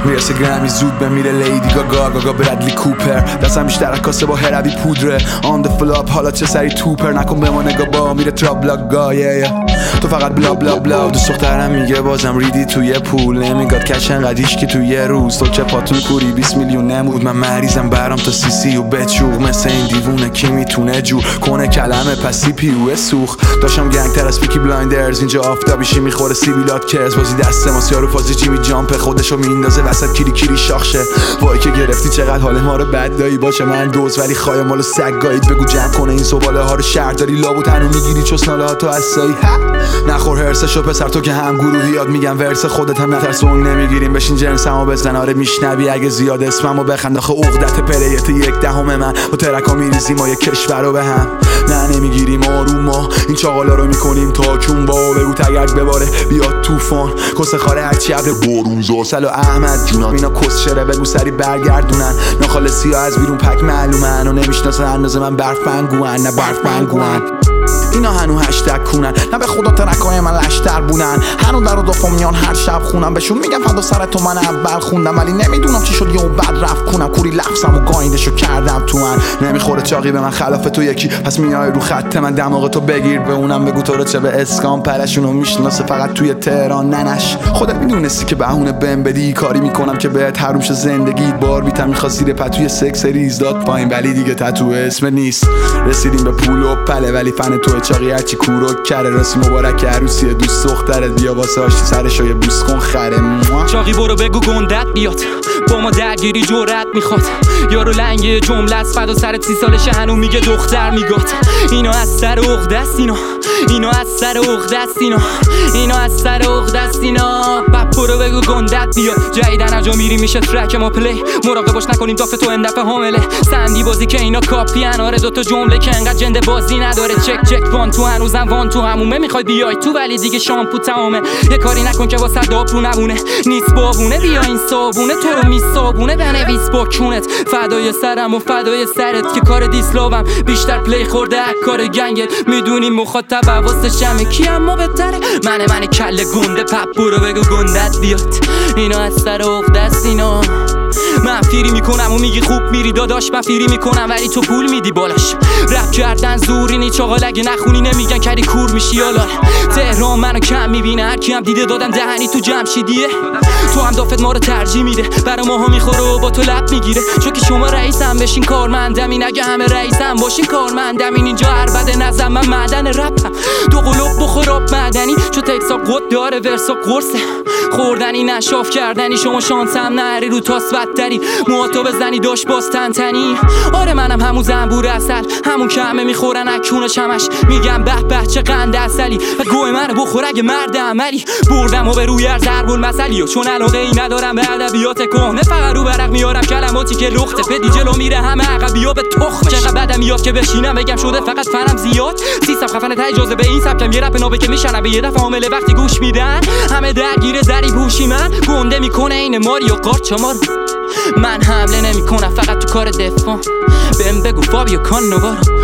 میرسه گرمی زود بمیره لیدی گاگا برادلی کوپر دستم بیشتر کاسه با هروی پودره آن د فلاپ حالا چه سری توپر نکن به ما نگاه با میره ترابلاگا تو فقط بلا بلا بلا دوست دخترم میگه بازم ریدی توی پول نمیگاد کش انقدیش که توی روز تو چه پاتون کوری 20 میلیون نمود من مریضم برام تا سی و بچوق مثل این دیوونه کی میتونه جور کنه کلمه پسی پیو سوخ داشتم گنگ تر از پیکی بلایندرز اینجا آفتابیشی میخوره سیبیلات کرز بازی دست ما سیارو فازی جیمی جامپ خودشو میندازه وسط کیری شاخشه وای که گرفتی چقدر حال ما رو بد دایی باشه من دوز ولی خوایم مالو سگایید بگو جمع کنه این زباله ها رو شهر داری لابو تنو میگیری چسناله ها تو اسایی نخور هرسشو پسر تو که هم گروهی یاد میگم ورس خودت هم نترس اون نمیگیریم بشین جنسمو بزن آره میشنوی اگه زیاد اسممو بخند آخه عقدت پلیت 1/10 من با ترکا میریزیم ما یه کشور رو به هم نه نمیگیریم آروم ما این چاقالا رو میکنیم تا کون با بگو تگرگ بباره بیاد طوفان کس خاره هرچی عبر بارون زاسل و احمد جونم اینا کس شره بگو سری برگردونن ناخالصی ها از بیرون پک معلومن و نمیشناسن اندازه من برف بنگوان نه برف بنگوان اینا هنو هشتگ کونن نه به خدا ترکای من لشتر بونن هنو در و دفا میان هر شب خونم بهشون میگم فدا سر تو من اول خوندم ولی نمیدونم چی شد یهو بد رفت کنم کوری لفظم و گایندشو کردم تو من نمیخوره چاقی به من خلاف تو یکی پس میای رو خط من دماغ تو بگیر به اونم بگو تو رو چه به اسکان پرشونو میشناسه فقط توی تهران ننش خودت میدونستی که بهونه بهم بدی کاری میکنم که بهت حروم شه زندگیت بار بیتم میخواد زیر پتوی سکس ریز داد پایین ولی دیگه تتو اسم نیست رسیدیم به پول و پله ولی فن تو چاقی هرچی کورو کره راسی مبارک عروسی دوست دخترت بیا واسه آشتی سرشو یه بوس کن خره چاقی برو بگو گندت بیاد با ما درگیری جرأت میخواد یارو لنگ جمله است فدا سرت 30 سالشه هنو میگه دختر میگاد اینا از سر عقده است اینا از سر عقده است اینا از سر عقده است اینا برو بگو گندت بیاد جدیدن اجا میری میشه ترک ما پلی مراقب باش نکنیم دافه تو اندفعه حامله سندی بازی که اینا کاپیان آره دوتا جمله که انقدر جنده بازی نداره چک وان تو هنوزم وان تو همومه میخوای بیای تو ولی دیگه شامپو تمامه یه کاری نکن که واسه داپو نمونه نیست بابونه بیا این صابونه تو رو میصابونه بنویس با کونت فدای سرم و فدای سرت که کار دیسلاوم بیشتر پلی خورده کار گنگت میدونی مخاطب حواسش همه کی اما بهتره من کله گنده برو بگو گندت بیاد اینا از سر عقده است اینا من فیری میکنم و میگی خوب میری داداش من فیری میکنم ولی تو پول میدی بالاش رپ کردن زوری نی چاقال اگه نخونی نمیگن کردی کور میشی حالا تهران منو کم میبینه هر کی هم دیده دادم دهنی تو جمشیدیه تو هم دافت ما رو ترجیح میده برا ماها میخوره و با تو لب میگیره چون که شما رئیسم بشین کارمندم این اگه همه رئیسم باشین کارمندم اینجا عربده نظم من معدن رپم دو قلوب بخوراب معدنی چون تکسا قد داره ورسا قرصه خوردنی نشاف کردنی شما شانسم نهری رو تاس بدتری موهاتو بزنی داشت باز تنتنی آره منم همون زنبور اصل همون که همه میخورن اکون و شمش میگم به چه قند اصلی و گوه منو بخور اگه مرد عملی بردم و به روی ضرب المثلی چون علاقه ای ندارم به ادبیات کهنه فقط رو برق میارم کلماتی که لخته پدی جلو میره همه عقبیا به تخمش چقدر بدم میاد که بشینم بگم شده فقط فنم زیاد سیستم خفنه تا اجازه به این سبکم یه رپ نابه که میشنم به یه دفعه عامله وقتی گوش میدن همه درگیر زری هوشی من گنده میکنه این ماریو قارچمارو من حمله نمیکنم فقط تو کار دفاع بهم بگو فابیو کانوارو